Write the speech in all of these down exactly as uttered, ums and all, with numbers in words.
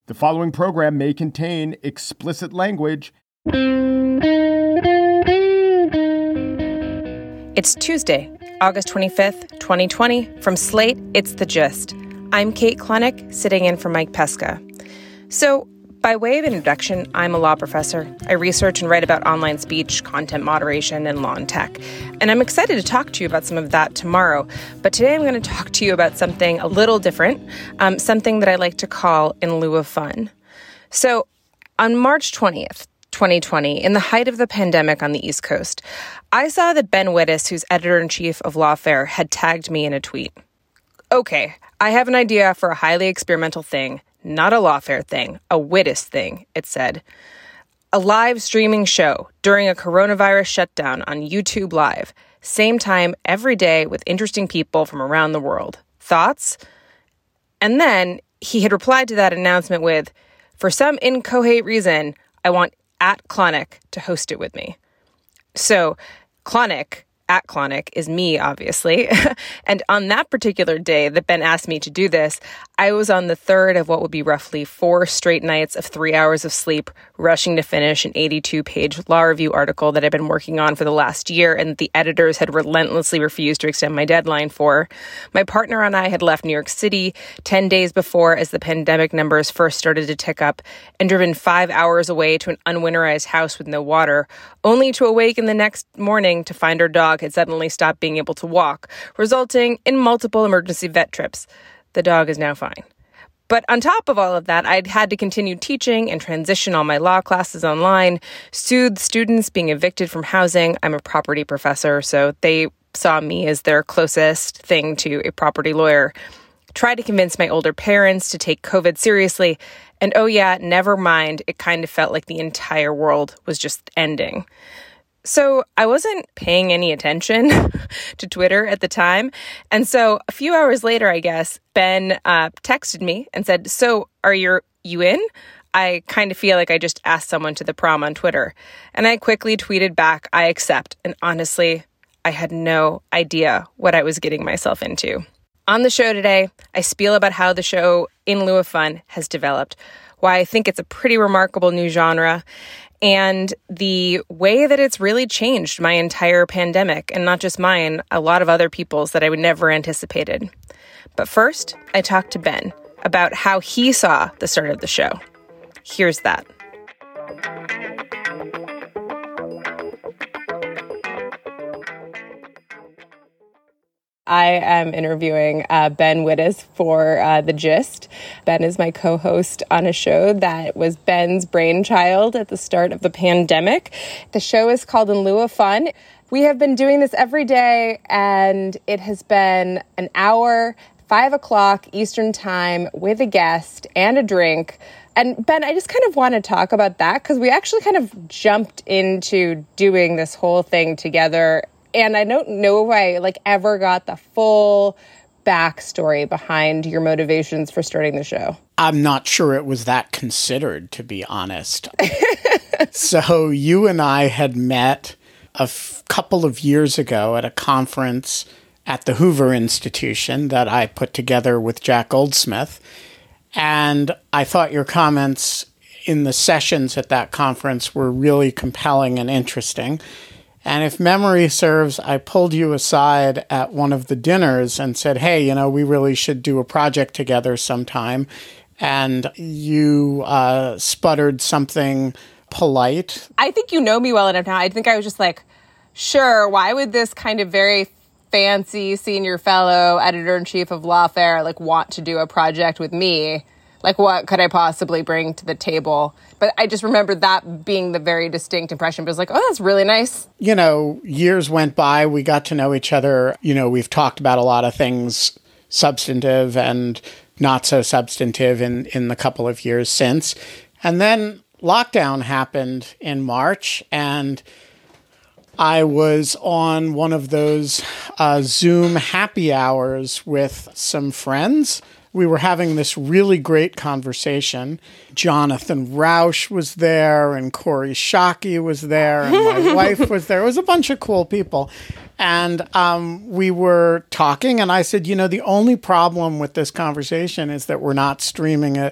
The following program may contain explicit language. It's Tuesday, August twenty-fifth, twenty twenty. From Slate, it's The Gist. I'm Kate Klonick, sitting in for Mike Pesca. So, by way of introduction, I'm a law professor. I research and write about online speech, content moderation, and law and tech. And I'm excited to talk to you about some of that tomorrow. But today I'm going to talk to you about something a little different, um, something that I like to call in lieu of fun. So on March twentieth, twenty twenty, in the height of the pandemic on the East Coast, I saw that Ben Wittes, who's editor-in-chief of Lawfare, had tagged me in a tweet. Okay, I have an idea for a highly experimental thing. Not a Lawfare thing, a Wittes thing, it said. A live streaming show during a coronavirus shutdown on YouTube Live. Same time every day with interesting people from around the world. Thoughts? And then he had replied to that announcement with, for some inchoate reason, I want at Klonick to host it with me. So Klonick, at Klonick, is me, obviously. And on that particular day that Ben asked me to do this, I was on the third of what would be roughly four straight nights of three hours of sleep, rushing to finish an eighty-two page law review article that I've been working on for the last year and the editors had relentlessly refused to extend my deadline for. My partner and I had left New York City ten days before as the pandemic numbers first started to tick up and driven five hours away to an unwinterized house with no water, only to awaken the next morning to find our dog had suddenly stopped being able to walk, resulting in multiple emergency vet trips. The dog is now fine. But on top of all of that, I'd had to continue teaching and transition all my law classes online, soothe students being evicted from housing. I'm a property professor, so they saw me as their closest thing to a property lawyer. Try to convince my older parents to take COVID seriously. And oh yeah, never mind, it kind of felt like the entire world was just ending. So I wasn't paying any attention to Twitter at the time. And so a few hours later, I guess, Ben uh, texted me and said, so are you, you in? I kind of feel like I just asked someone to the prom on Twitter. And I quickly tweeted back, I accept. And honestly, I had no idea what I was getting myself into. On the show today, I spiel about how the show In Lieu of Fun has developed, why I think it's a pretty remarkable new genre, and the way that it's really changed my entire pandemic, and not just mine, a lot of other people's that I would never anticipated. But first, I talked to Ben about how he saw the start of the show. Here's that. I am interviewing uh, Ben Wittes for uh, The Gist. Ben is my co-host on a show that was Ben's brainchild at the start of the pandemic. The show is called In Lieu of Fun. We have been doing this every day, and it has been an hour, five o'clock Eastern time, with a guest and a drink. And Ben, I just kind of want to talk about that because we actually kind of jumped into doing this whole thing together. And I don't know if I like ever got the full backstory behind your motivations for starting the show. I'm not sure it was that considered, to be honest. So you and I had met a f- couple of years ago at a conference at the Hoover Institution that I put together with Jack Goldsmith. And I thought your comments in the sessions at that conference were really compelling and interesting. And if memory serves, I pulled you aside at one of the dinners and said, hey, you know, we really should do a project together sometime. And you uh, sputtered something polite. I think you know me well enough now. I think I was just like, sure, why would this kind of very fancy senior fellow editor-in-chief of Lawfare like want to do a project with me? Like, what could I possibly bring to the table? But I just remember that being the very distinct impression. But it was like, oh, that's really nice. You know, years went by. We got to know each other. You know, we've talked about a lot of things substantive and not so substantive in, in the couple of years since. And then lockdown happened in March, and I was on one of those uh, Zoom happy hours with some friends. We were having this really great conversation. Jonathan Rauch was there, and Corey Shockey was there, and my wife was there. It was a bunch of cool people. And um, we were talking, and I said, you know, the only problem with this conversation is that we're not streaming it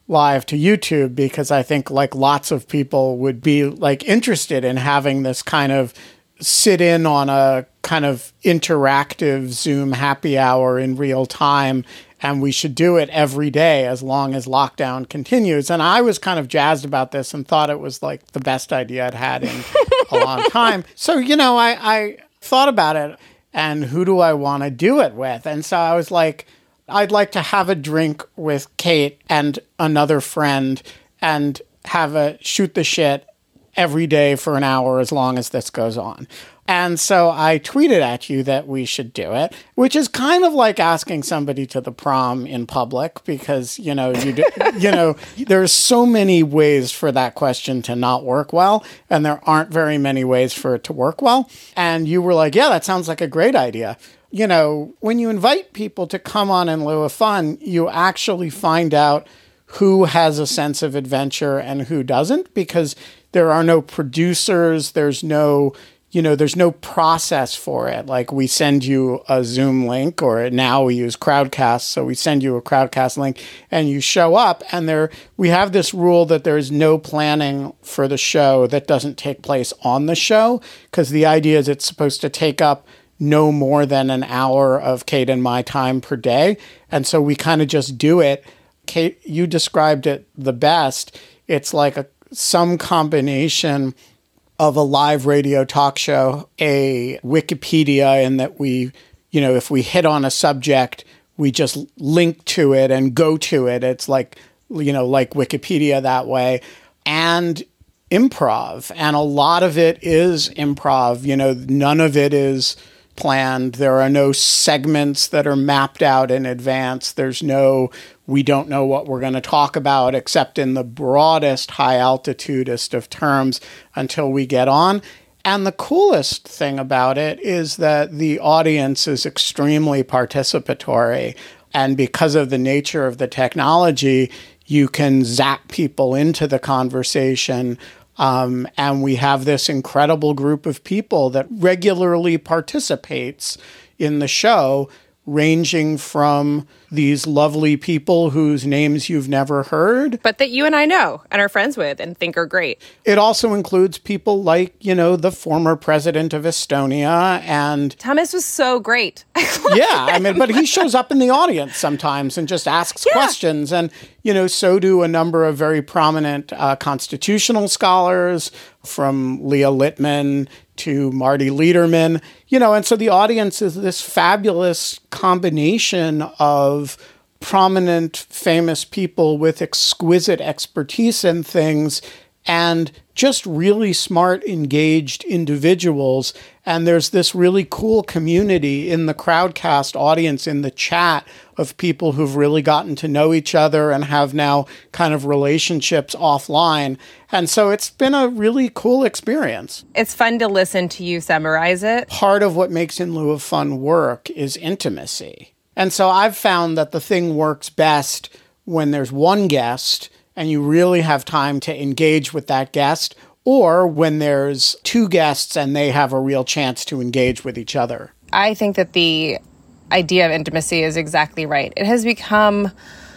live to YouTube, because I think like lots of people would be like interested in having this kind of sit in on a kind of interactive Zoom happy hour in real time. And we should do it every day as long as lockdown continues. And I was kind of jazzed about this and thought it was like the best idea I'd had in a long time. So, you know, I, I thought about it and who do I want to do it with? And so I was like, I'd like to have a drink with Kate and another friend and have a shoot the shit every day for an hour as long as this goes on. And so I tweeted at you that we should do it, which is kind of like asking somebody to the prom in public because, you know, you do, you know, there's so many ways for that question to not work well, and there aren't very many ways for it to work well. And you were like, yeah, that sounds like a great idea. You know, when you invite people to come on in lieu of fun, you actually find out who has a sense of adventure and who doesn't, because there are no producers, there's no, you know, there's no process for it. Like we send you a Zoom link, or now we use Crowdcast. So we send you a Crowdcast link and you show up, and there, we have this rule that there's no planning for the show that doesn't take place on the show, because the idea is it's supposed to take up no more than an hour of Kate and my time per day. And so we kind of just do it. Kate, you described it the best. It's like a some combination of a live radio talk show, a Wikipedia, in that we, you know, if we hit on a subject, we just link to it and go to it. It's like, you know, like Wikipedia that way. And improv. And a lot of it is improv. You know, none of it is planned. There are no segments that are mapped out in advance. There's no, we don't know what we're going to talk about except in the broadest, high altitudest of terms until we get on. And the coolest thing about it is that the audience is extremely participatory. And because of the nature of the technology, you can zap people into the conversation. Um, and we have this incredible group of people that regularly participates in the show, ranging from these lovely people whose names you've never heard, but that you and I know and are friends with and think are great. It also includes people like, you know, the former president of Estonia, and Thomas was so great. Yeah, I mean, but he shows up in the audience sometimes and just asks yeah. questions. And, you know, so do a number of very prominent uh, constitutional scholars, from Leah Littman to Marty Lederman, you know, and so the audience is this fabulous combination of prominent, famous people with exquisite expertise in things and just really smart, engaged individuals. And there's this really cool community in the Crowdcast audience, in the chat, of people who've really gotten to know each other and have now kind of relationships offline. And so it's been a really cool experience. It's fun to listen to you summarize it. Part of what makes In Lieu of Fun work is intimacy. And so I've found that the thing works best when there's one guest and you really have time to engage with that guest, or when there's two guests and they have a real chance to engage with each other. I think that the idea of intimacy is exactly right. It has become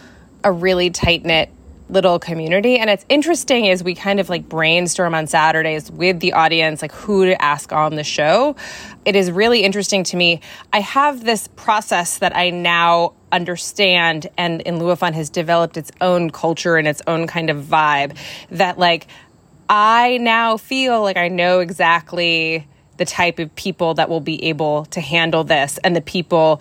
a really tight-knit little community. And it's interesting as we kind of like brainstorm on Saturdays with the audience, like who to ask on the show. It is really interesting to me. I have this process that I now understand, and In Lieu of Fun has developed its own culture and its own kind of vibe, that like I now feel like I know exactly the type of people that will be able to handle this and the people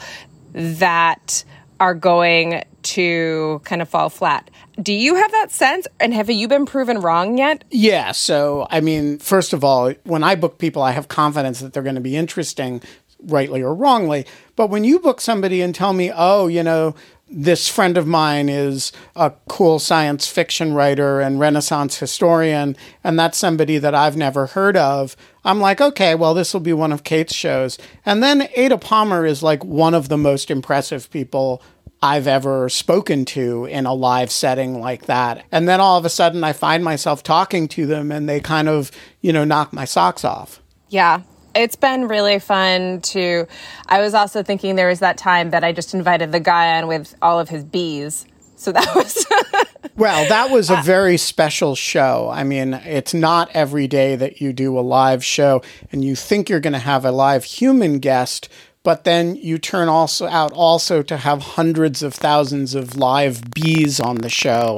that are going to kind of fall flat. Do you have that sense? And have you been proven wrong yet? Yeah. So, I mean, first of all, when I book people, I have confidence that they're going to be interesting, rightly or wrongly. But when you book somebody and tell me, oh, you know, this friend of mine is a cool science fiction writer and Renaissance historian, and that's somebody that I've never heard of, I'm like, okay, well, this will be one of Kate's shows. And then Ada Palmer is like one of the most impressive people I've ever spoken to in a live setting like that. And then all of a sudden I find myself talking to them and they kind of, you know, knock my socks off. Yeah. It's been really fun to, I was also thinking there was that time that I just invited the guy on with all of his bees. So that was... Well, that was a very special show. I mean, it's not every day that you do a live show and you think you're going to have a live human guest, but then you turn also out also to have hundreds of thousands of live bees on the show.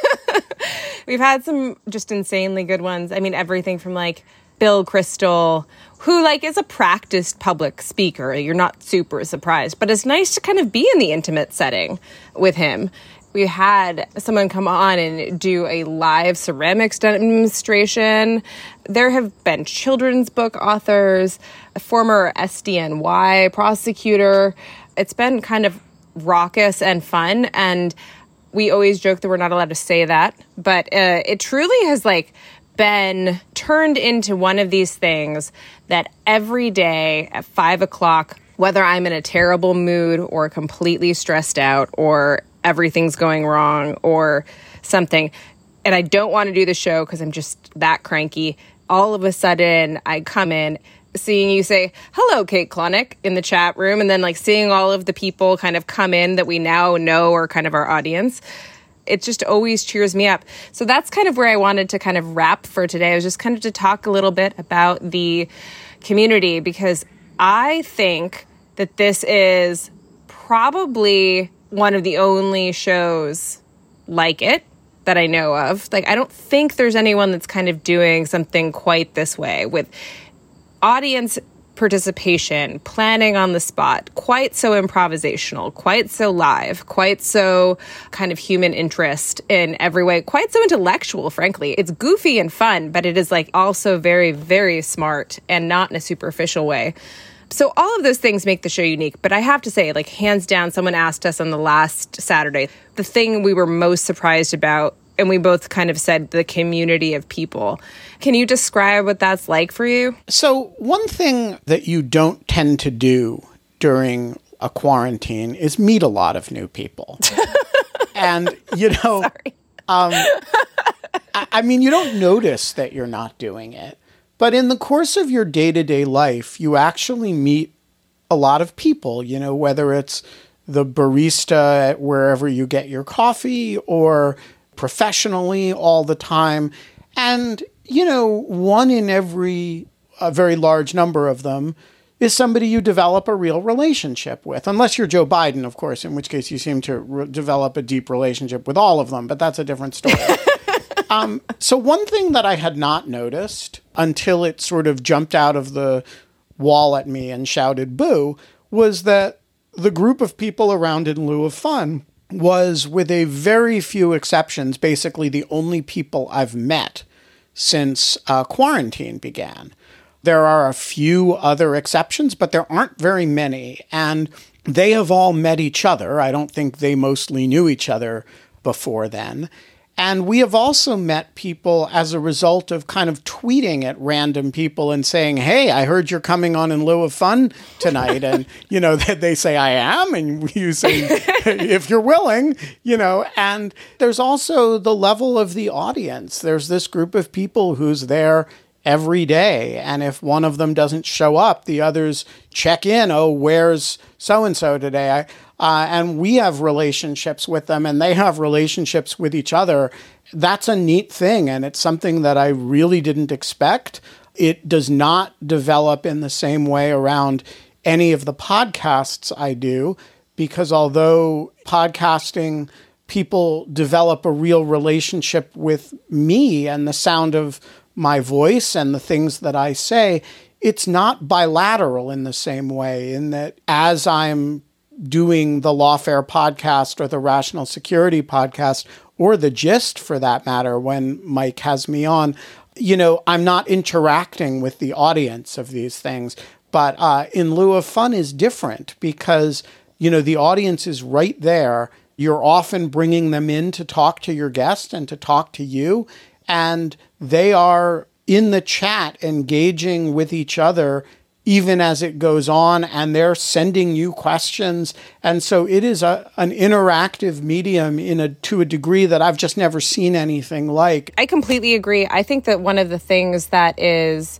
We've had some just insanely good ones. I mean, everything from like Bill Crystal, who like is a practiced public speaker. You're not super surprised, but it's nice to kind of be in the intimate setting with him. We had someone come on and do a live ceramics demonstration. There have been children's book authors, a former S D N Y prosecutor. It's been kind of raucous and fun. And we always joke that we're not allowed to say that. But uh, it truly has like been turned into one of these things that every day at five o'clock, whether I'm in a terrible mood or completely stressed out or everything's going wrong or something, and I don't want to do the show because I'm just that cranky, all of a sudden I come in, seeing you say, hello, Kate Klonick, in the chat room, and then like seeing all of the people kind of come in that we now know are kind of our audience. It just always cheers me up. So that's kind of where I wanted to kind of wrap for today. I was just kind of to talk a little bit about the community, because I think that this is probably one of the only shows like it that I know of. Like, I don't think there's anyone that's kind of doing something quite this way with audience participation, planning on the spot, quite so improvisational, quite so live, quite so kind of human interest in every way, quite so intellectual, frankly. It's goofy and fun, but it is like also very, very smart and not in a superficial way. So all of those things make the show unique. But I have to say, like, hands down, someone asked us on the last Saturday, the thing we were most surprised about, and we both kind of said the community of people. Can you describe what that's like for you? So one thing that you don't tend to do during a quarantine is meet a lot of new people. And, you know, um, I, I mean, you don't notice that you're not doing it. But in the course of your day-to-day life, you actually meet a lot of people, you know, whether it's the barista at wherever you get your coffee or professionally all the time. And, you know, one in every, a very large number of them is somebody you develop a real relationship with. Unless you're Joe Biden, of course, in which case you seem to re- develop a deep relationship with all of them. But that's a different story. Um, so one thing that I had not noticed until it sort of jumped out of the wall at me and shouted boo was that the group of people around In Lieu of Fun was, with a very few exceptions, basically the only people I've met since uh, quarantine began. There are a few other exceptions, but there aren't very many. And they have all met each other. I don't think they mostly knew each other before then. And we have also met people as a result of kind of tweeting at random people and saying, hey, I heard you're coming on In Lieu of Fun tonight. And, you know, that they say, I am. And you say, if you're willing, you know, and there's also the level of the audience. There's this group of people who's there every day. And if one of them doesn't show up, the others check in. Oh, where's so-and-so today? I, Uh, and we have relationships with them and they have relationships with each other. That's a neat thing. And it's something that I really didn't expect. It does not develop in the same way around any of the podcasts I do, because although podcasting, people develop a real relationship with me and the sound of my voice and the things that I say, it's not bilateral in the same way, in that as I'm doing the Lawfare podcast or the Rational Security podcast, or the Gist for that matter, when Mike has me on, you know, I'm not interacting with the audience of these things. But uh, In Lieu of Fun is different because, you know, the audience is right there. You're often bringing them in to talk to your guest and to talk to you. And they are in the chat engaging with each other even as it goes on, and they're sending you questions. And so it is a, an interactive medium in a to a degree that I've just never seen anything like. I completely agree. I think that one of the things that is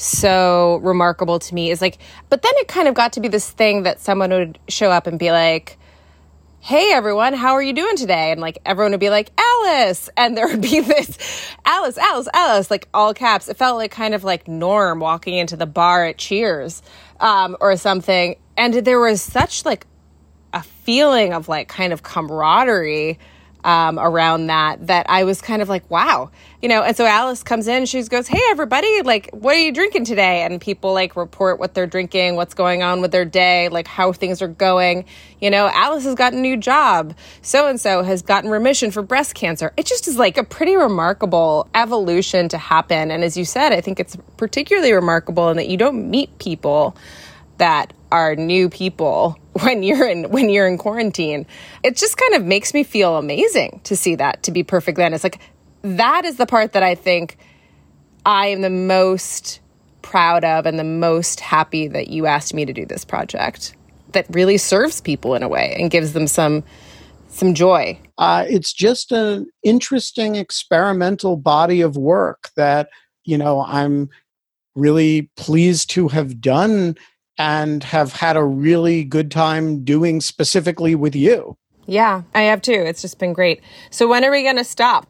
so remarkable to me is like, but then it kind of got to be this thing that someone would show up and be like, hey, everyone, how are you doing today? And like everyone would be like, Alice. And there would be this Alice, Alice, Alice, like all caps. It felt like kind of like Norm walking into the bar at Cheers um, or something. And there was such like a feeling of like kind of camaraderie um, around that, that I was kind of like, wow, you know, and so Alice comes in, she goes, hey, everybody, like, what are you drinking today? And people like report what they're drinking, what's going on with their day, like how things are going. You know, Alice has got a new job. So-and-so has gotten remission for breast cancer. It just is like a pretty remarkable evolution to happen. And as you said, I think it's particularly remarkable in that you don't meet people that are new people when you're in when you're in quarantine. It just kind of makes me feel amazing to see that, to be perfectly honest. Like, that is the part that I think I am the most proud of and the most happy that you asked me to do this project, that really serves people in a way and gives them some some joy. Uh, it's just an interesting experimental body of work that, you know, I'm really pleased to have done and have had a really good time doing specifically with you. Yeah, I have too. It's just been great. So when are we going to stop?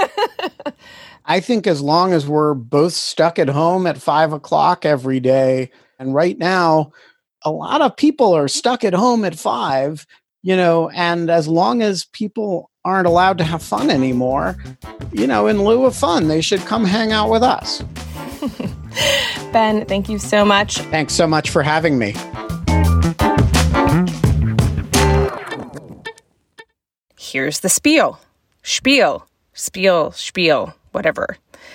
I think as long as we're both stuck at home at five o'clock every day, and right now, a lot of people are stuck at home at five, you know, and as long as people aren't allowed to have fun anymore, you know, in lieu of fun, they should come hang out with us. Ben, thank you so much. Thanks so much for having me. Here's the spiel. Spiel. Spiel. Spiel. Whatever.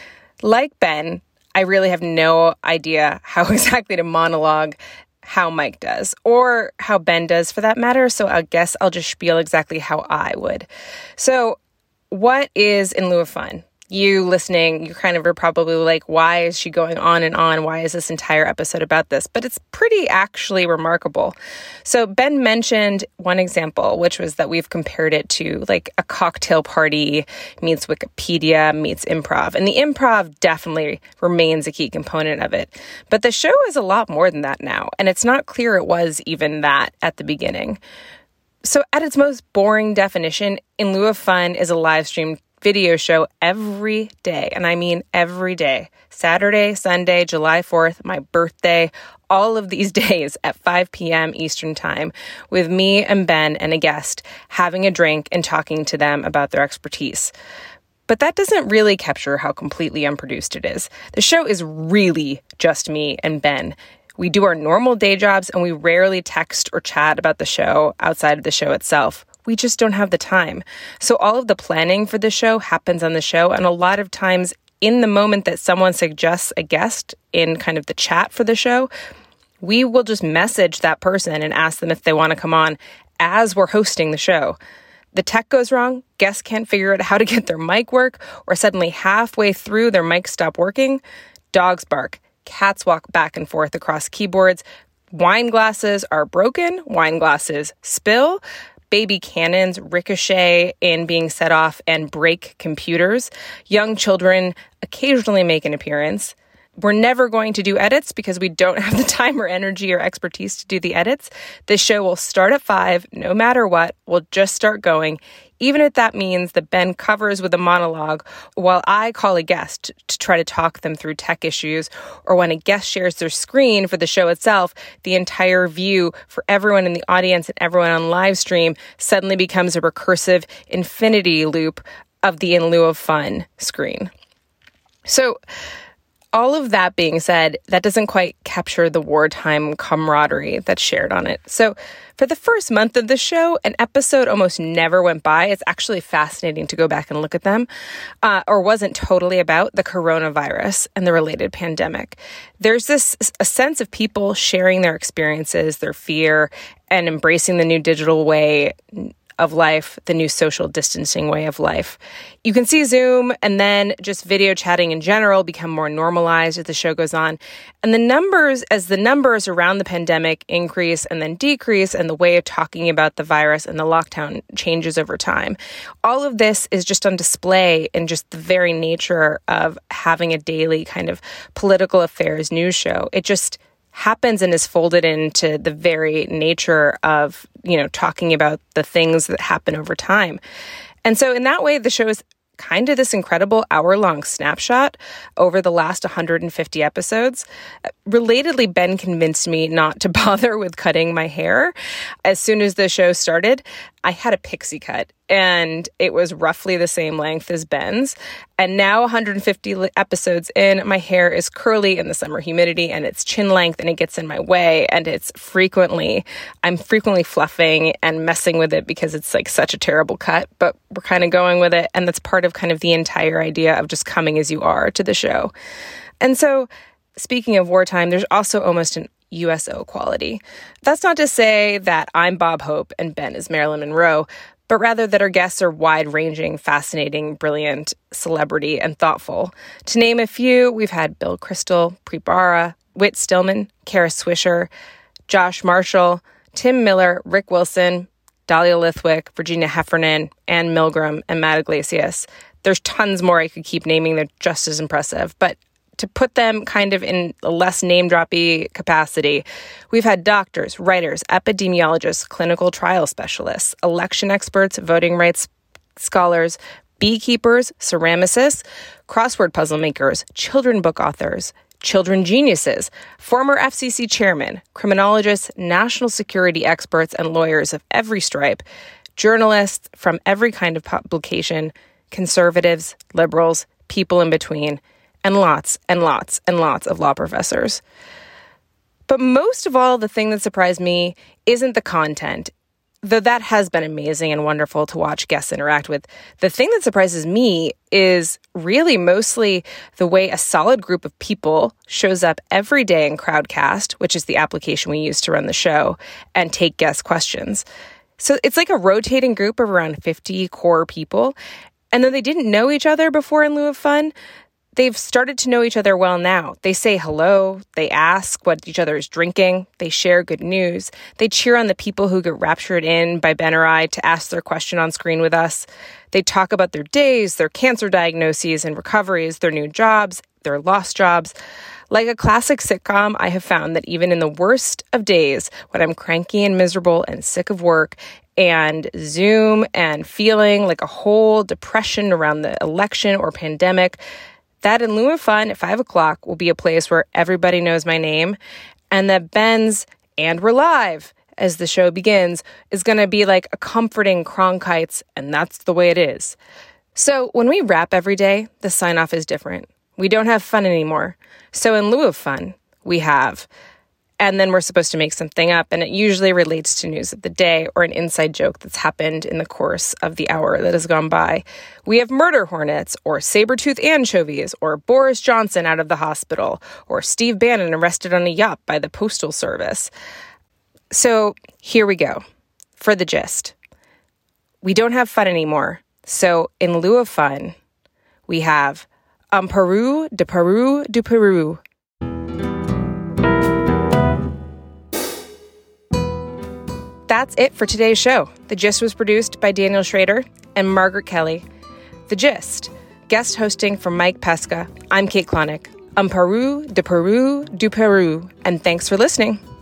Like Ben, I really have no idea how exactly to monologue how Mike does, or how Ben does for that matter, so I guess I'll just spiel exactly how I would. So, what is In Lieu of Fun? You listening, you kind of are probably like, why is she going on and on? Why is this entire episode about this? But it's pretty actually remarkable. So Ben mentioned one example, which was that we've compared it to like a cocktail party meets Wikipedia meets improv. And the improv definitely remains a key component of it. But the show is a lot more than that now. And it's not clear it was even that at the beginning. So at its most boring definition, In Lieu of Fun is a live stream video show every day. And I mean every day. Saturday, Sunday, July fourth, my birthday, all of these days at five p.m. Eastern Time with me and Ben and a guest having a drink and talking to them about their expertise. But that doesn't really capture how completely unproduced it is. The show is really just me and Ben. We do our normal day jobs and we rarely text or chat about the show outside of the show itself. We just don't have the time. So all of the planning for the show happens on the show. And a lot of times in the moment that someone suggests a guest in kind of the chat for the show, we will just message that person and ask them if they want to come on as we're hosting the show. The tech goes wrong, guests can't figure out how to get their mic work, or suddenly halfway through their mic stop working, dogs bark, cats walk back and forth across keyboards, wine glasses are broken, wine glasses spill, baby cannons ricochet in being set off and break computers. Young children occasionally make an appearance. We're never going to do edits because we don't have the time or energy or expertise to do the edits. This show will start at five, no matter what. We'll just start going, even if that means that Ben covers with a monologue while I call a guest to try to talk them through tech issues, or when a guest shares their screen for the show itself, the entire view for everyone in the audience and everyone on live stream suddenly becomes a recursive infinity loop of the In Lieu of Fun screen. So, all of that being said, that doesn't quite capture the wartime camaraderie that's shared on it. So for the first month of the show, an episode almost never went by. It's actually fascinating to go back and look at them, uh, or wasn't totally about the coronavirus and the related pandemic. There's this a sense of people sharing their experiences, their fear, and embracing the new digital way of life, the new social distancing way of life. You can see Zoom and then just video chatting in general become more normalized as the show goes on. And the numbers, as the numbers around the pandemic increase and then decrease, and the way of talking about the virus and the lockdown changes over time, all of this is just on display in just the very nature of having a daily kind of political affairs news show. It just happens and is folded into the very nature of, you know, talking about the things that happen over time. And so in that way, the show is kind of this incredible hour-long snapshot over the last one hundred fifty episodes. Relatedly, Ben convinced me not to bother with cutting my hair. As soon as the show started, I had a pixie cut, and it was roughly the same length as Ben's. And now, one hundred fifty episodes in, my hair is curly in the summer humidity, and it's chin length, and it gets in my way, and it's frequently, I'm frequently fluffing and messing with it because it's like such a terrible cut, but we're kind of going with it, and that's part of kind of the entire idea of just coming as you are to the show. And so, speaking of wartime, there's also almost an U S O quality. That's not to say that I'm Bob Hope and Ben is Marilyn Monroe, but rather that our guests are wide-ranging, fascinating, brilliant, celebrity, and thoughtful. To name a few, we've had Bill Kristol, Preet Bharara, Whit Stillman, Kara Swisher, Josh Marshall, Tim Miller, Rick Wilson, Dahlia Lithwick, Virginia Heffernan, Anne Milgram, and Matt Iglesias. There's tons more I could keep naming. They're just as impressive, but to put them kind of in a less name-droppy capacity, we've had doctors, writers, epidemiologists, clinical trial specialists, election experts, voting rights scholars, beekeepers, ceramicists, crossword puzzle makers, children book authors, children geniuses, former F C C chairmen, criminologists, national security experts, and lawyers of every stripe, journalists from every kind of publication, conservatives, liberals, people in between, and lots and lots and lots of law professors. But most of all, the thing that surprised me isn't the content, though that has been amazing and wonderful to watch guests interact with. The thing that surprises me is really mostly the way a solid group of people shows up every day in Crowdcast, which is the application we use to run the show, and take guest questions. So it's like a rotating group of around fifty core people. And though they didn't know each other before in lieu of fun, they've started to know each other well now. They say hello, they ask what each other is drinking, they share good news, they cheer on the people who get raptured in by Ben or I to ask their question on screen with us. They talk about their days, their cancer diagnoses and recoveries, their new jobs, their lost jobs. Like a classic sitcom, I have found that even in the worst of days, when I'm cranky and miserable and sick of work and Zoom and feeling like a whole depression around the election or pandemic, that in lieu of fun at five o'clock will be a place where everybody knows my name, and that Ben's "and we're live" as the show begins is going to be like a comforting Cronkite's, and that's the way it is. So when we wrap every day, the sign-off is different. We don't have fun anymore. So in lieu of fun, we have. And then we're supposed to make something up, and it usually relates to news of the day or an inside joke that's happened in the course of the hour that has gone by. We have murder hornets, or saber-tooth anchovies, or Boris Johnson out of the hospital, or Steve Bannon arrested on a yacht by the Postal Service. So here we go. For the gist. We don't have fun anymore. So in lieu of fun, we have Un Peru de Peru du Peru. That's it for today's show. The Gist was produced by Daniel Schrader and Margaret Kelly. The Gist, guest hosting from Mike Pesca. I'm Kate Klonick. Un Peru de Peru du Peru. And thanks for listening.